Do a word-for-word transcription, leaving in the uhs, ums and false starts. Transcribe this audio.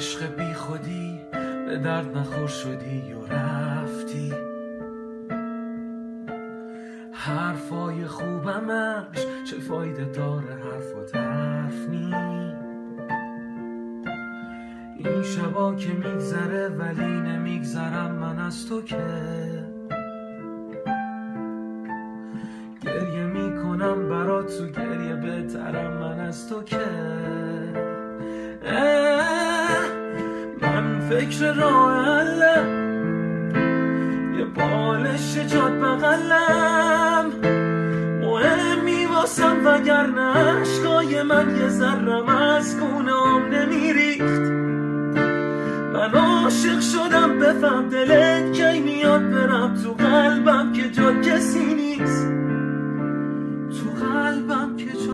عشق بی خودی به درد نخور شدی و رفتی. حرفای خوبمش چه فایده داره، حرف و طرف نی. این شبا که میگذره ولی نمیگذرم من از تو که. گریه میکنم برات تو گریه بهترم من از تو که. من فکر راه حلم، یه بالش جاد بغلم مهمی واسم، وگرنه عشقای من یه ذرم از گونه‌ام نمیریخت. من عاشق شدم بفهم دلت کی میاد برم تو قلبم که جا کسی نیست.